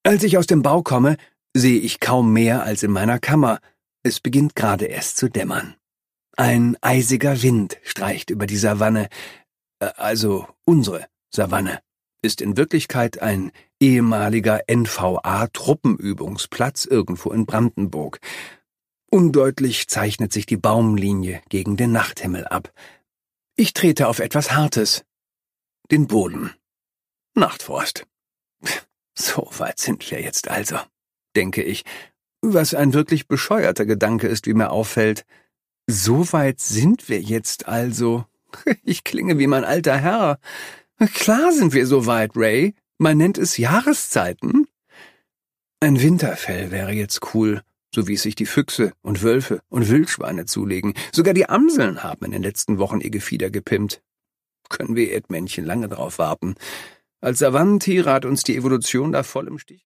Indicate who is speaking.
Speaker 1: Als ich aus dem Bau komme, sehe ich kaum mehr als in meiner Kammer. Es beginnt gerade erst zu dämmern. Ein eisiger Wind streicht über die Savanne, also unsere Savanne, ist in Wirklichkeit ein ehemaliger NVA-Truppenübungsplatz irgendwo in Brandenburg. Undeutlich zeichnet sich die Baumlinie gegen den Nachthimmel ab. Ich trete auf etwas Hartes. Den Boden. Nachtfrost. So weit sind wir jetzt also, denke ich, was ein wirklich bescheuerter Gedanke ist, wie mir auffällt. So weit sind wir jetzt also. Ich klinge wie mein alter Herr. Klar sind wir so weit, Ray. Man nennt es Jahreszeiten. Ein Winterfell wäre jetzt cool, so wie es sich die Füchse und Wölfe und Wildschweine zulegen. Sogar die Amseln haben in den letzten Wochen ihr Gefieder gepimpt. Können wir Erdmännchen lange drauf warten. Als Savannentiere hat uns die Evolution da voll im Stich